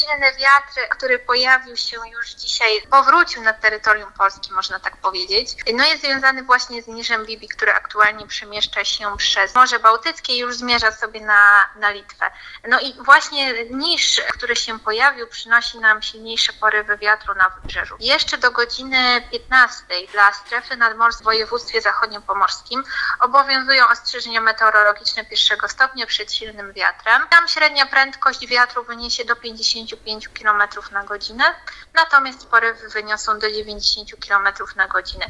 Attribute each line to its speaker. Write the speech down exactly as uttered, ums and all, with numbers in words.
Speaker 1: silny wiatr, który pojawił się już dzisiaj, powrócił na terytorium Polski, można tak powiedzieć, no jest związany właśnie z niżem Bibi, który aktualnie przemieszcza się przez Morze Bałtyckie i już zmierza sobie na, na Litwę. No i właśnie niż, który się pojawił, przynosi nam silniejsze porywy wiatru na wybrzeżu. Jeszcze do godziny piętnastej dla strefy nadmorskiej w województwie zachodniopomorskim obowiązują ostrzeżenia meteorologiczne pierwszego stopnia przed silnym wiatrem. Tam średnia prędkość wiatru wyniesie do pięćdziesiąt pięć kilometrów na godzinę, natomiast porywy wyniosą do dziewięćdziesiąt kilometrów na godzinę.